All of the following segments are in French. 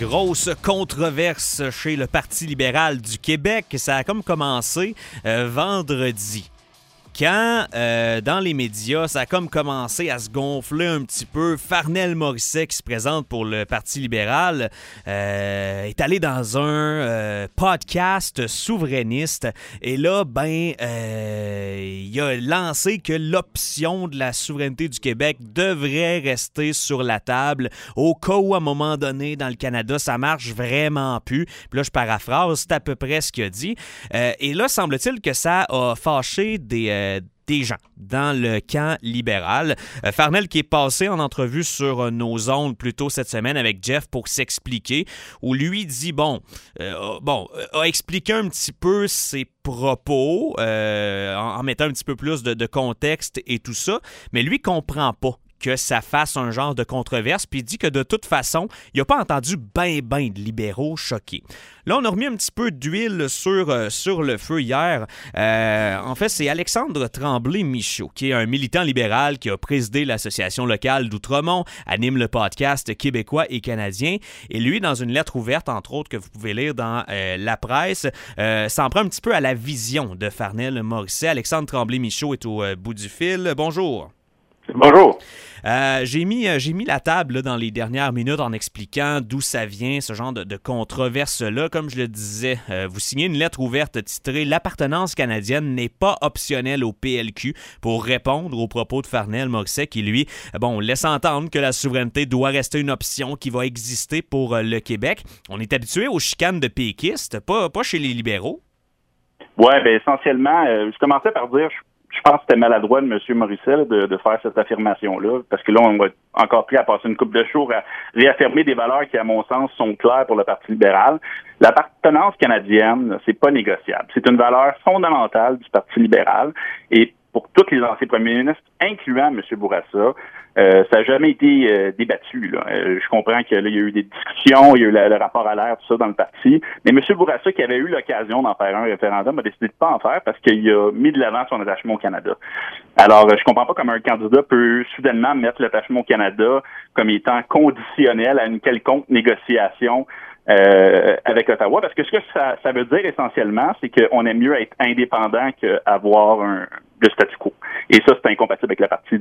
Grosse controverse chez le Parti libéral du Québec. Ça a comme commencé vendredi. Quand, dans les médias, ça a comme commencé à se gonfler un petit peu. Farnell Morisset, qui se présente pour le Parti libéral, est allé dans un podcast souverainiste. Et là, il a lancé que l'option de la souveraineté du Québec devrait rester sur la table au cas où, à un moment donné, dans le Canada, ça marche vraiment plus. Puis là, je paraphrase, c'est à peu près ce qu'il a dit. Et là, semble-t-il que ça a fâché des gens dans le camp libéral. Farnell qui est passé en entrevue sur nos ondes plus tôt cette semaine avec Jeff pour s'expliquer, où lui dit, a expliqué un petit peu ses propos en mettant un petit peu plus de contexte et tout ça, mais lui comprend pas que ça fasse un genre de controverse, puis il dit que de toute façon, il n'a pas entendu ben de libéraux choqués. Là, on a remis un petit peu d'huile sur le feu hier. En fait, c'est Alexandre Tremblay-Michaud, qui est un militant libéral qui a présidé l'association locale d'Outremont, anime le podcast québécois et canadien, et lui, dans une lettre ouverte, entre autres, que vous pouvez lire dans la presse, s'en prend un petit peu à la vision de Farnell Morisset. Alexandre Tremblay-Michaud est au bout du fil. Bonjour. Bonjour. J'ai mis la table là, dans les dernières minutes en expliquant d'où ça vient, ce genre de controverse-là. Comme je le disais, vous signez une lettre ouverte titrée « L'appartenance canadienne n'est pas optionnelle au PLQ » pour répondre aux propos de Farnell Morisset qui, lui, laisse entendre que la souveraineté doit rester une option qui va exister pour le Québec. On est habitué aux chicanes de péquistes, pas chez les libéraux. Oui, essentiellement, je commençais par dire... Je pense que c'était maladroit de M. Morisset de faire cette affirmation-là, parce que là, on va encore pris à passer une couple de jours à réaffirmer des valeurs qui, à mon sens, sont claires pour le Parti libéral. L'appartenance canadienne, c'est pas négociable. C'est une valeur fondamentale du Parti libéral. Et pour tous les anciens premiers ministres, incluant M. Bourassa, ça n'a jamais été débattu. Là. Je comprends qu'il y a eu des discussions, il y a eu le rapport à l'air, tout ça dans le parti. Mais M. Bourassa, qui avait eu l'occasion d'en faire un référendum, a décidé de pas en faire parce qu'il a mis de l'avant son attachement au Canada. Alors, je comprends pas comment un candidat peut soudainement mettre l'attachement au Canada comme étant conditionnel à une quelconque négociation avec Ottawa, parce que ce que ça veut dire essentiellement, c'est qu'on aime mieux être indépendant qu'avoir le statu quo. Et ça, c'est incompatible avec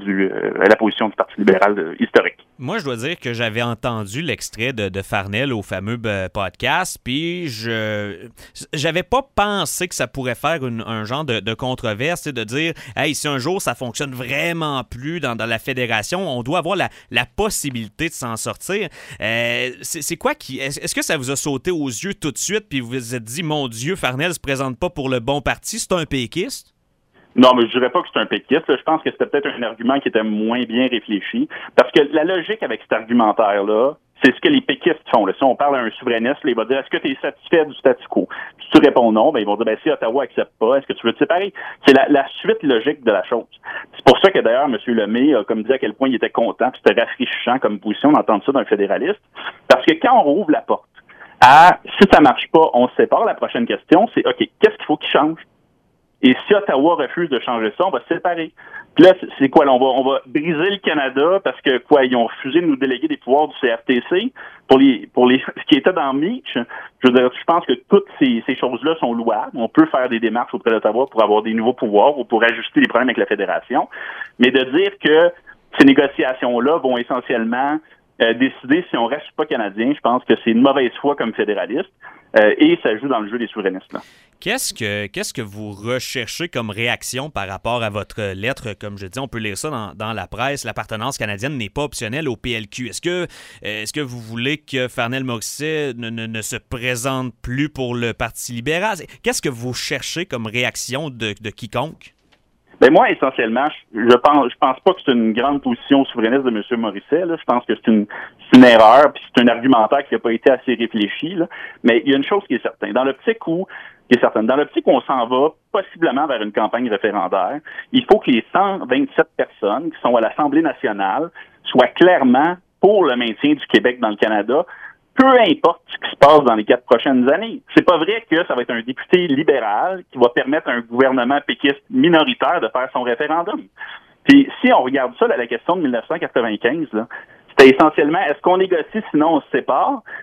la position du Parti libéral historique. Moi, je dois dire que j'avais entendu l'extrait de Farnell au fameux podcast, puis j'avais pas pensé que ça pourrait faire un genre de controverse, de dire « Hey, si un jour ça fonctionne vraiment plus dans la fédération, on doit avoir la possibilité de s'en sortir. » C'est quoi est-ce que ça vous a sauté aux yeux tout de suite, puis vous vous êtes dit « Mon Dieu, Farnell se présente pas pour le bon parti, c'est un péquiste? » Non, mais je dirais pas que c'est un péquiste. Je pense que c'était peut-être un argument qui était moins bien réfléchi. Parce que la logique avec cet argumentaire-là, c'est ce que les péquistes font. Là. Si on parle à un souverainiste, là, il va dire, est-ce que tu es satisfait du statu quo? Si tu réponds non, ils vont dire, si Ottawa accepte pas, est-ce que tu veux te séparer? C'est la suite logique de la chose. C'est pour ça que d'ailleurs, M. Lemay a comme dit à quel point il était content, puis c'était rafraîchissant comme position d'entendre ça d'un fédéraliste. Parce que quand on rouvre la porte si ça marche pas, on se sépare, la prochaine question, c'est, OK, qu'est-ce qu'il faut qu'il change? Et si Ottawa refuse de changer ça, on va se séparer. Puis là, c'est quoi? Là, on va briser le Canada parce que ils ont refusé de nous déléguer des pouvoirs du CRTC pour les ce qui était dans Mitch. Je pense que toutes ces choses-là sont louables. On peut faire des démarches auprès d'Ottawa pour avoir des nouveaux pouvoirs ou pour ajuster les problèmes avec la fédération. Mais de dire que ces négociations-là vont essentiellement décider si on reste ou pas canadien, je pense que c'est une mauvaise foi comme fédéraliste et ça joue dans le jeu des souverainistes. Là. Qu'est-ce que vous recherchez comme réaction par rapport à votre lettre? Comme je dis, on peut lire ça dans la presse. L'appartenance canadienne n'est pas optionnelle au PLQ. Est-ce que vous voulez que Farnell Morisset ne se présente plus pour le Parti libéral? Qu'est-ce que vous cherchez comme réaction de quiconque? Moi, essentiellement, je pense pas que c'est une grande position souverainiste de M. Morisset. Là. Je pense que c'est une erreur, puis c'est un argumentaire qui n'a pas été assez réfléchi. Là. Mais il y a une chose qui est certaine. Dans l'optique où on s'en va possiblement vers une campagne référendaire, il faut que les 127 personnes qui sont à l'Assemblée nationale soient clairement pour le maintien du Québec dans le Canada, peu importe ce qui se passe dans les 4 prochaines années. C'est pas vrai que ça va être un député libéral qui va permettre à un gouvernement péquiste minoritaire de faire son référendum. Puis si on regarde ça, la question de 1995, là, c'était essentiellement, est-ce qu'on négocie sinon on se sépare?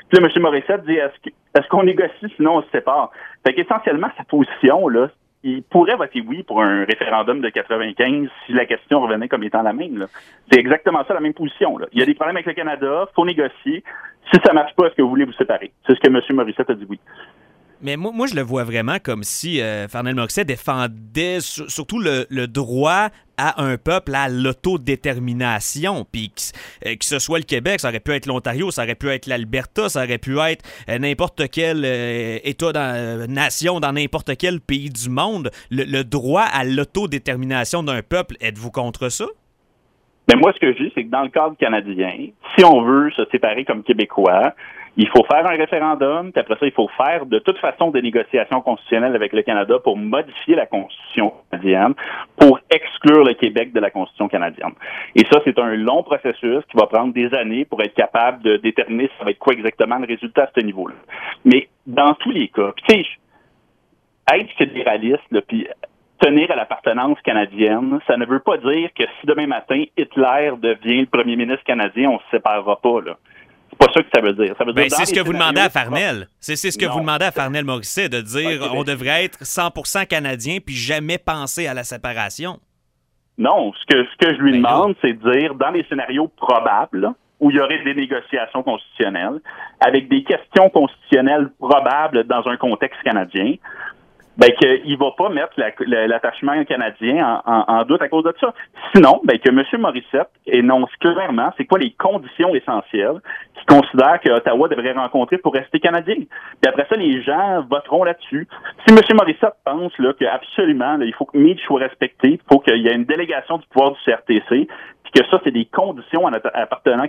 Puis là, M. Morissette dit, est-ce qu'on négocie, sinon on se sépare? Fait qu'essentiellement, sa position, là, il pourrait voter oui pour un référendum de 95 si la question revenait comme étant la même, là. C'est exactement ça, la même position, là. Il y a des problèmes avec le Canada, faut négocier. Si ça marche pas, est-ce que vous voulez vous séparer? C'est ce que M. Morissette a dit oui. Mais moi, je le vois vraiment comme si Farnell Morissette défendait surtout le droit à un peuple à l'autodétermination. Puis que ce soit le Québec, ça aurait pu être l'Ontario, ça aurait pu être l'Alberta, ça aurait pu être n'importe quel État, nation dans n'importe quel pays du monde. Le droit à l'autodétermination d'un peuple, êtes-vous contre ça? Mais moi, ce que je dis, c'est que dans le cadre canadien, si on veut se séparer comme Québécois, il faut faire un référendum, puis après ça, il faut faire de toute façon des négociations constitutionnelles avec le Canada pour modifier la Constitution canadienne, pour exclure le Québec de la Constitution canadienne. Et ça, c'est un long processus qui va prendre des années pour être capable de déterminer ça va être quoi exactement le résultat à ce niveau-là. Mais dans tous les cas, tu sais, être fédéraliste, là, puis tenir à l'appartenance canadienne, ça ne veut pas dire que si demain matin, Hitler devient le premier ministre canadien, on se séparera pas, là. C'est pas ça que ça veut dire. Ça veut dire c'est ce que vous demandez à Farnell. C'est ce que vous demandez à Farnell Morissette, de dire on devrait être 100% canadien puis jamais penser à la séparation. Non, ce que je lui demande, c'est de dire, dans les scénarios probables, là, où il y aurait des négociations constitutionnelles, avec des questions constitutionnelles probables dans un contexte canadien, ben qu'il va pas mettre l'attachement canadien en doute à cause de ça. Sinon, ben que M. Morissette énonce clairement c'est quoi les conditions essentielles qu'il considère que Ottawa devrait rencontrer pour rester canadien. Puis après ça, les gens voteront là-dessus. Si M. Morissette pense là qu'absolument il faut que Meade soit respecté, il faut qu'il y ait une délégation du pouvoir du CRTC, puis que ça, c'est des conditions à notre appartenance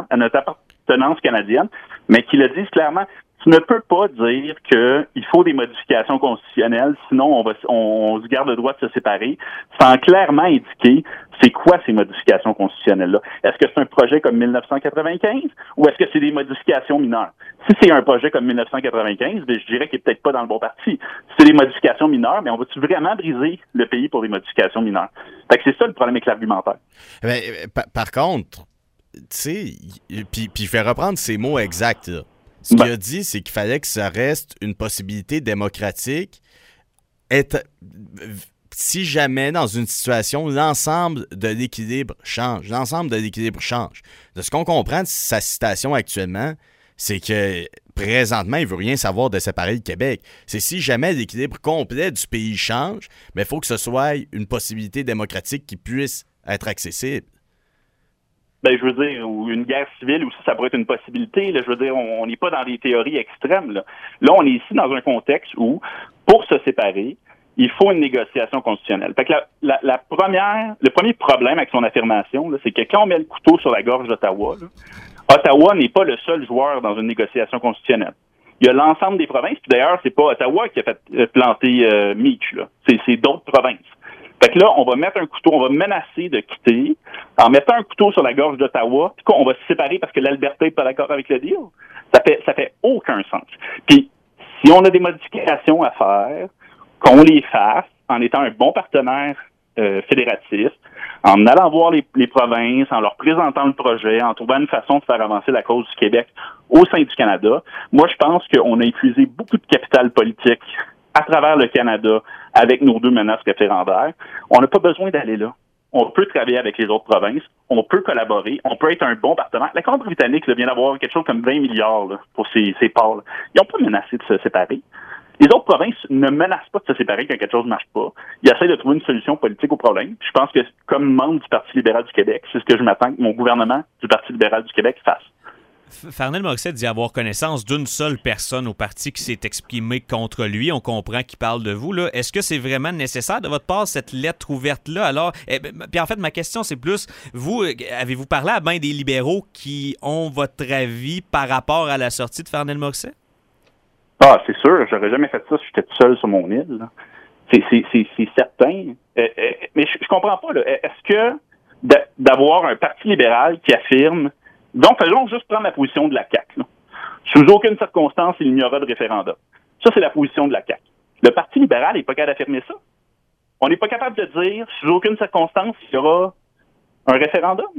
canadienne, mais qu'il le dise clairement. Tu ne peux pas dire qu'il faut des modifications constitutionnelles, sinon on se garde le droit de se séparer, sans clairement indiquer c'est quoi ces modifications constitutionnelles-là. Est-ce que c'est un projet comme 1995 ou est-ce que c'est des modifications mineures? Si c'est un projet comme 1995, ben, je dirais qu'il n'est peut-être pas dans le bon parti. Si c'est des modifications mineures, mais on va-tu vraiment briser le pays pour des modifications mineures? Fait que c'est ça le problème avec l'argumentaire. Mais, par contre, tu sais, puis je vais reprendre ces mots exacts, là. Ce qu'il a dit, c'est qu'il fallait que ça reste une possibilité démocratique. Si jamais, dans une situation, l'ensemble de l'équilibre change. De ce qu'on comprend de sa citation actuellement, c'est que présentement, il ne veut rien savoir de séparer le Québec. C'est si jamais l'équilibre complet du pays change, mais il faut que ce soit une possibilité démocratique qui puisse être accessible. Ben, je veux dire, ou une guerre civile aussi, ça pourrait être une possibilité. Là. Je veux dire, on n'est pas dans des théories extrêmes. Là, on est ici dans un contexte où, pour se séparer, il faut une négociation constitutionnelle. Fait que le premier problème avec son affirmation, là, c'est que quand on met le couteau sur la gorge d'Ottawa, là, Ottawa n'est pas le seul joueur dans une négociation constitutionnelle. Il y a l'ensemble des provinces, puis d'ailleurs, c'est pas Ottawa qui a fait planter Meach, là. C'est d'autres provinces. Fait que là, on va mettre un couteau, on va menacer de quitter en mettant un couteau sur la gorge d'Ottawa, puis on va se séparer parce que l'Alberta n'est pas d'accord avec le deal. Ça fait aucun sens. Puis, si on a des modifications à faire, qu'on les fasse en étant un bon partenaire fédératiste, en allant voir les provinces, en leur présentant le projet, en trouvant une façon de faire avancer la cause du Québec au sein du Canada. Moi, je pense qu'on a utilisé beaucoup de capital politique à travers le Canada avec nos 2 menaces référendaires. On n'a pas besoin d'aller là. On peut travailler avec les autres provinces, on peut collaborer, on peut être un bon partenaire. La Colombie-Britannique vient d'avoir quelque chose comme 20 milliards là, pour ses parts. Ils n'ont pas menacé de se séparer. Les autres provinces ne menacent pas de se séparer quand quelque chose ne marche pas. Ils essaient de trouver une solution politique au problème. Puis je pense que, comme membre du Parti libéral du Québec, c'est ce que je m'attends que mon gouvernement du Parti libéral du Québec fasse. Farnell Morissette dit avoir connaissance d'une seule personne au parti qui s'est exprimée contre lui. On comprend qu'il parle de vous. Là. Est-ce que c'est vraiment nécessaire de votre part, cette lettre ouverte-là? Alors, puis en fait, ma question, c'est plus, vous, avez-vous parlé à bien des libéraux qui ont votre avis par rapport à la sortie de Farnell Morissette? Ah, c'est sûr. J'aurais jamais fait ça si j'étais tout seul sur mon île. Là. C'est certain. Mais je comprends pas. Là. Est-ce que d'avoir un parti libéral qui affirme... Donc, faisons juste prendre la position de la CAQ. Là. Sous aucune circonstance, il n'y aura de référendum. Ça, c'est la position de la CAQ. Le Parti libéral n'est pas capable d'affirmer ça. On n'est pas capable de dire, sous aucune circonstance, il y aura un référendum.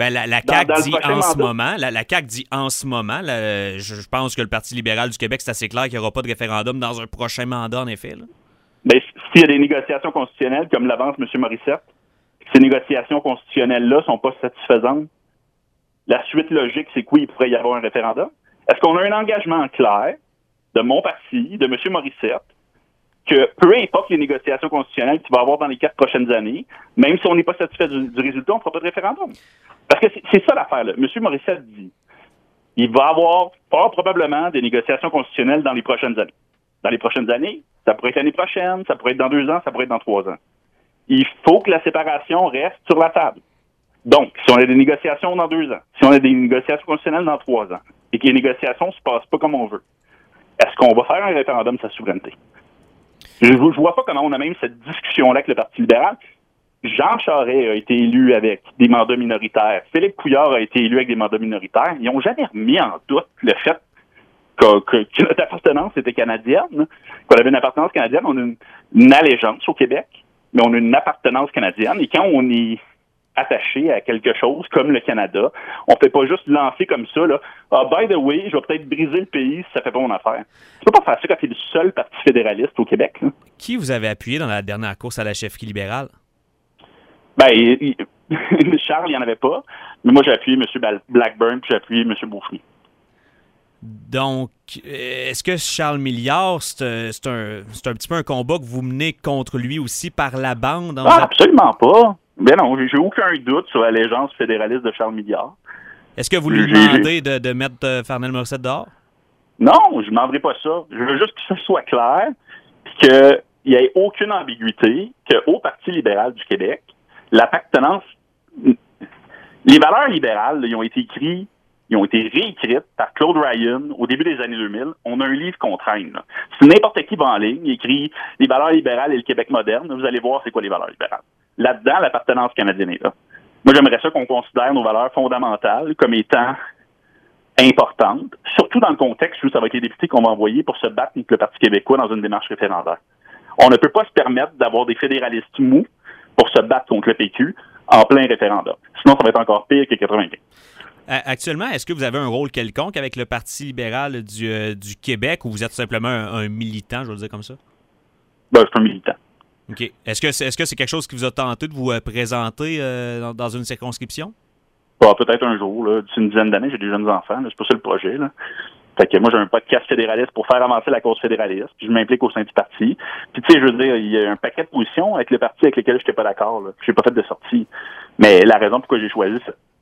Ben, la CAQ dit en ce moment, la CAQ dit en ce moment, je pense que le Parti libéral du Québec, c'est assez clair qu'il n'y aura pas de référendum dans un prochain mandat, en effet. Là. Ben, s'il y a des négociations constitutionnelles, comme l'avance M. Morissette, ces négociations constitutionnelles-là ne sont pas satisfaisantes, la suite logique, c'est quoi? Il pourrait y avoir un référendum. Est-ce qu'on a un engagement clair de mon parti, de M. Morissette, que peu importe les négociations constitutionnelles qu'il va y avoir dans les 4 prochaines années, même si on n'est pas satisfait du résultat, on ne fera pas de référendum? Parce que c'est ça l'affaire, là. M. Morissette dit, il va y avoir fort probablement des négociations constitutionnelles dans les prochaines années. Dans les prochaines années, ça pourrait être l'année prochaine, ça pourrait être dans 2 ans, ça pourrait être dans 3 ans. Il faut que la séparation reste sur la table. Donc, si on a des négociations dans 2 ans, si on a des négociations constitutionnelles dans 3 ans, et que les négociations ne se passent pas comme on veut, est-ce qu'on va faire un référendum de sa souveraineté? Je vois pas comment on a même cette discussion-là avec le Parti libéral. Jean Charest a été élu avec des mandats minoritaires. Philippe Couillard a été élu avec des mandats minoritaires. Ils n'ont jamais remis en doute le fait que notre appartenance était canadienne, qu'on avait une appartenance canadienne. On a une allégeance au Québec, mais on a une appartenance canadienne. Et quand on est attaché à quelque chose comme le Canada, on ne fait pas juste lancer comme ça, là, by the way, je vais peut-être briser le pays si ça fait pas mon affaire. Tu peux pas faire ça quand tu es le seul parti fédéraliste au Québec. Là. Qui vous avez appuyé dans la dernière course à la chefferie libérale? Ben, Charles, il n'y en avait pas. Mais moi, j'ai appuyé M. Blackburn puis j'ai appuyé M. Beaufry. Donc, est-ce que Charles Milliard, c'est un petit peu un combat que vous menez contre lui aussi par la bande? Absolument pas. Ben non, j'ai aucun doute sur l'allégeance fédéraliste de Charles Milliard. Est-ce que vous lui demandez de mettre Farnell Morissette dehors? Non, je ne demanderai pas ça. Je veux juste que ça soit clair, qu'il n'y ait aucune ambiguïté, qu'au Parti libéral du Québec, l'appartenance... Les valeurs libérales, ils ont été réécrites par Claude Ryan au début des années 2000. On a un livre qu'on traîne. Là. Si n'importe qui va en ligne, il écrit « Les valeurs libérales et le Québec moderne », vous allez voir c'est quoi les valeurs libérales. Là-dedans, l'appartenance canadienne est là. Moi, j'aimerais ça qu'on considère nos valeurs fondamentales comme étant importantes, surtout dans le contexte où ça va être les députés qu'on va envoyer pour se battre contre le Parti québécois dans une démarche référendaire. On ne peut pas se permettre d'avoir des fédéralistes mous pour se battre contre le PQ en plein référendum. Sinon, ça va être encore pire que 95. Actuellement, est-ce que vous avez un rôle quelconque avec le Parti libéral du Québec ou vous êtes simplement un militant, je vais le dire comme ça? Ben, je suis un militant. OK. Est-ce que c'est quelque chose qui vous a tenté de vous présenter dans une circonscription? Peut-être un jour, là, d'ici une dizaine d'années, j'ai des jeunes enfants, là, c'est pas ça le projet. Là. Fait que moi, j'ai un podcast fédéraliste pour faire avancer la cause fédéraliste, puis je m'implique au sein du parti. Puis tu sais, je veux dire, il y a un paquet de positions avec le parti avec lesquels je n'étais pas d'accord. Là. J'ai pas fait de sortie. Mais la raison pourquoi j'ai choisi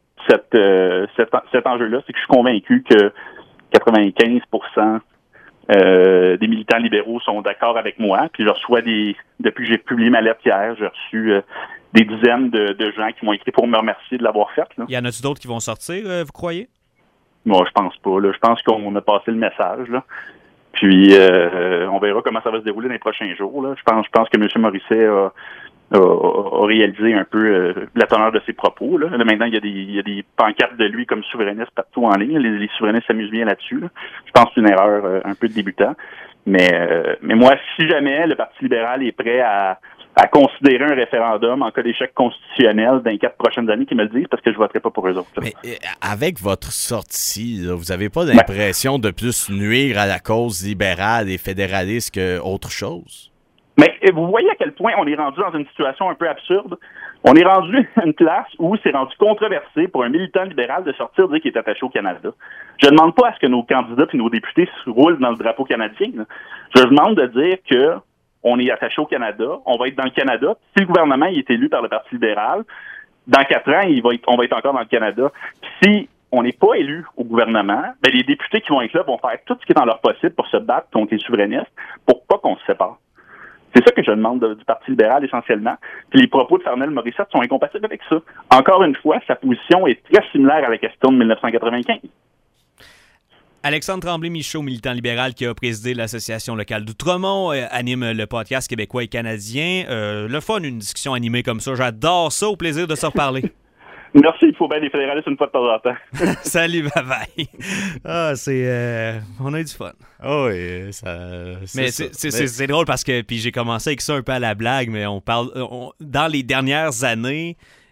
cet enjeu-là, c'est que je suis convaincu que 95% des militants libéraux sont d'accord avec moi. Puis je reçois depuis que j'ai publié ma lettre hier, j'ai reçu des dizaines de gens qui m'ont écrit pour me remercier de l'avoir faite. Y en a-tu d'autres qui vont sortir, vous croyez? Moi, je pense pas. Là. Je pense qu'on a passé le message. Là. Puis on verra comment ça va se dérouler dans les prochains jours. Là. Je pense que M. Morissette a réalisé un peu la teneur de ses propos. Là. Là, maintenant, il y a des pancartes de lui comme souverainiste partout en ligne. Les souverainistes s'amusent bien là-dessus. Là. Je pense que c'est une erreur un peu de débutant. Mais moi, si jamais le Parti libéral est prêt à considérer un référendum en cas d'échec constitutionnel dans les 4 prochaines années, qu'ils me le disent, parce que je ne voterai pas pour eux autres. Là. Mais avec votre sortie, là, vous n'avez pas l'impression de plus nuire à la cause libérale et fédéraliste qu'autre chose? Mais vous voyez à quel point on est rendu dans une situation un peu absurde. On est rendu à une place où c'est rendu controversé pour un militant libéral de sortir dire qu'il est attaché au Canada. Je ne demande pas à ce que nos candidats et nos députés se roulent dans le drapeau canadien. Là. Je demande de dire que on est attaché au Canada, on va être dans le Canada. Si le gouvernement est élu par le Parti libéral, dans 4 ans, on va être encore dans le Canada. Puis si on n'est pas élu au gouvernement, ben les députés qui vont être là vont faire tout ce qui est dans leur possible pour se battre contre les souverainistes pour pas qu'on se sépare. C'est ça que je demande du Parti libéral essentiellement. Puis les propos de Farnell Morissette sont incompatibles avec ça. Encore une fois, sa position est très similaire à la question de 1995. Alexandre Tremblay-Michaud, militant libéral qui a présidé l'Association locale d'Outremont, anime le podcast québécois et canadien. Le fun, une discussion animée comme ça. J'adore ça. Au plaisir de se reparler. Merci, il faut bien des fédéralistes une fois de temps en temps. Salut, bye-bye. On a eu du fun. Oh, oui, c'est drôle parce que puis j'ai commencé avec ça un peu à la blague, mais on parle dans les dernières années,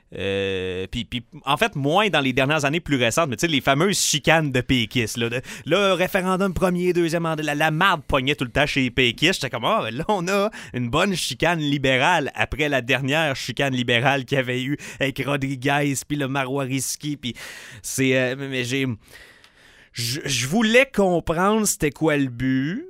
Puis, en fait, moins dans les dernières années plus récentes, mais tu sais, les fameuses chicanes de péquistes. Là, référendum premier, deuxième mandat, la marde pognait tout le temps chez les péquistes. J'étais comme, là, on a une bonne chicane libérale après la dernière chicane libérale qu'il y avait eu avec Rodriguez, puis le Marois-Risky, puis c'est... mais je voulais comprendre c'était quoi le but.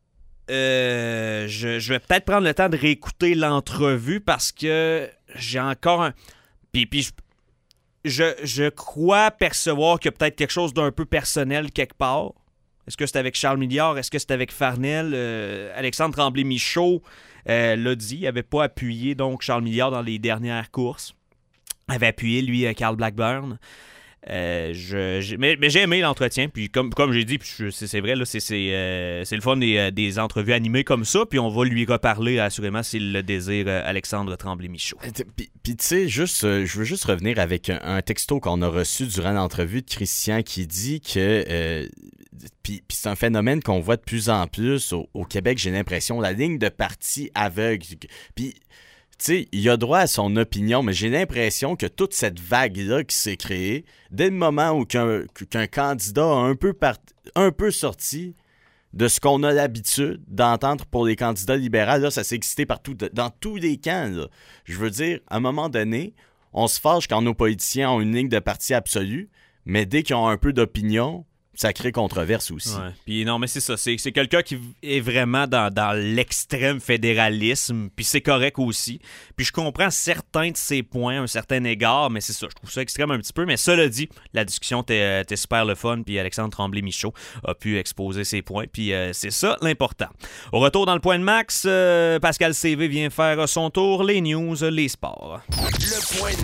Je vais peut-être prendre le temps de réécouter l'entrevue parce que j'ai encore un... Puis je crois percevoir qu'il y a peut-être quelque chose d'un peu personnel quelque part. Est-ce que c'est avec Charles Milliard? Est-ce que c'est avec Farnell? Alexandre Tremblay-Michaud l'a dit. Il n'avait pas appuyé donc Charles Milliard dans les dernières courses. Il avait appuyé, lui, Carl Blackburn. Mais j'ai aimé l'entretien, puis comme j'ai dit, puis c'est vrai, là, c'est le fun des entrevues animées comme ça, puis on va lui reparler assurément s'il le désire, Alexandre Tremblay-Michaud. Puis tu sais, je veux juste revenir avec un texto qu'on a reçu durant l'entrevue de Christian qui dit que puis c'est un phénomène qu'on voit de plus en plus au Québec, j'ai l'impression, la ligne de parti aveugle. Puis tu sais, il a droit à son opinion, mais j'ai l'impression que toute cette vague-là qui s'est créée, dès le moment où qu'un candidat a un peu sorti de ce qu'on a l'habitude d'entendre pour les candidats libéraux, là, ça s'est excité partout, dans tous les camps. Là. Je veux dire, à un moment donné, on se fâche quand nos politiciens ont une ligne de parti absolue, mais dès qu'ils ont un peu d'opinion, ça crée controverse aussi. Ouais. Puis non, mais c'est ça. C'est quelqu'un qui est vraiment dans l'extrême fédéralisme, puis c'est correct aussi. Puis je comprends certains de ses points à un certain égard, mais c'est ça. Je trouve ça extrême un petit peu. Mais cela dit, la discussion était super le fun, puis Alexandre Tremblay-Michaud a pu exposer ses points, puis c'est ça l'important. Au retour dans le point de max, Pascal CV vient faire son tour, les news, les sports. Le point de